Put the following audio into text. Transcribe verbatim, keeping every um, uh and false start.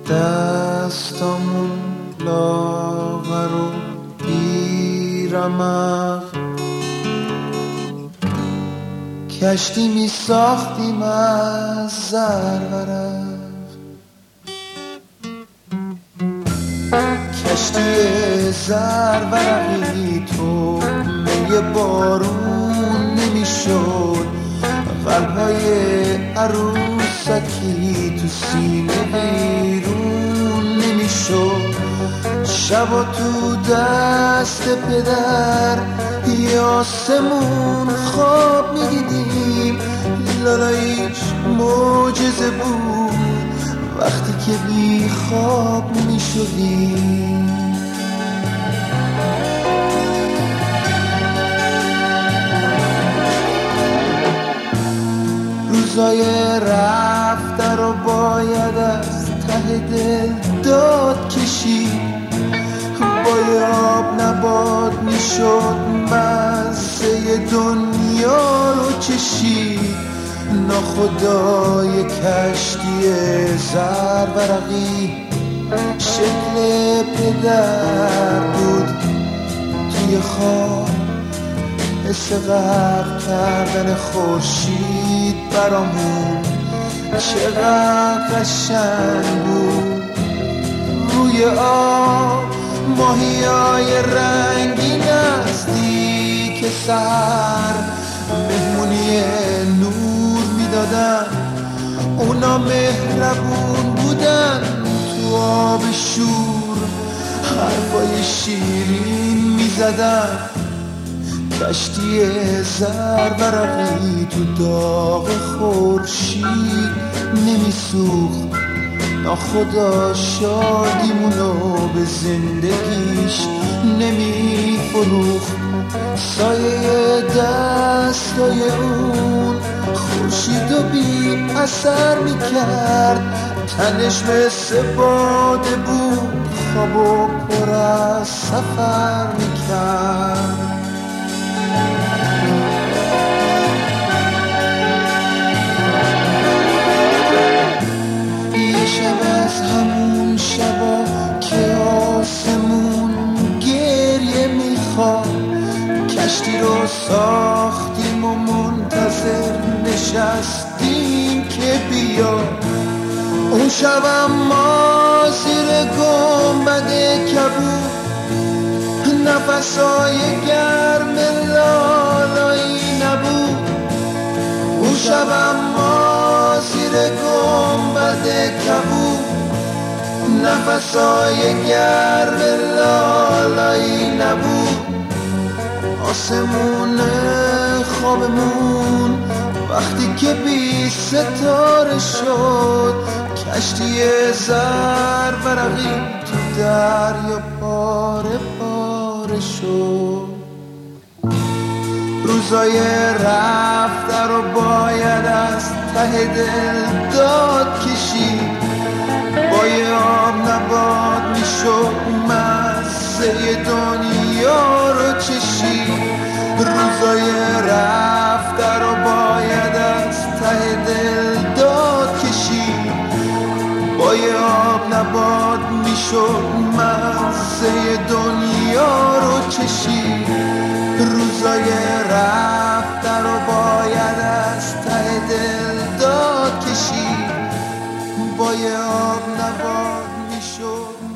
دستامون لاغر و بیرمق کشتی می ساختیم از زرورق، کشتی زرورقی تو یه بارون نمی شد، قلبهای عروسکی تو سینه بیرون نمی شد. شبا تو دست پدر یه آسمون خواب می دیدیم، لالاییش معجزه بود وقتی که بی خواب می شدیم. روزای رفته رو باید از ته دل داد کشید، با آب نباد می شد مزه دنیا رو چشید. ناخدای کشتی زرورقی شکل پدر بود توی خواب، حس غرق کردن خورشید برامون چقدر قشنگ بود. روی آب ماهیای رنگی نزدیک سر مهمونی نور میدادن، اونا مهربون بودن تو آب شور حرفای شیرین میزدن. کشتی زرورقی تو داغ خورشید نمیسوخت، ناخدا شادیمونو به زندگیش نمی فروخت. سایه دستای اون خورشیدو بی اثر می کرد، تنش مثل باده بود خوابو پر از سفر می کرد. همون شبا که آسمون گریه میخواد، کشتی رو ساختیم و منتظر نشستیم که بیا. اون شبم ما زیر گنبد کبود، نفسای گرم لالایی نبود. اون شبم ما زیر گنبد کبود، نفسای گرم لالایی نبود. آسمون خوابمون وقتی که بی ستاره شد، کشتی زرورقی تو دریا پاره پاره شد. روزای رفته رو باید از ته دل داد کشید، با یه آب نباد میشد مزه دنیا رو چشید. روزای رفته رو باید از ته دل داد کشید، با یه آب نباد میشد مزه دنیا رو چشید. روزای رفته رو باید از ته دل داد کشید، با یه آب نباد میشد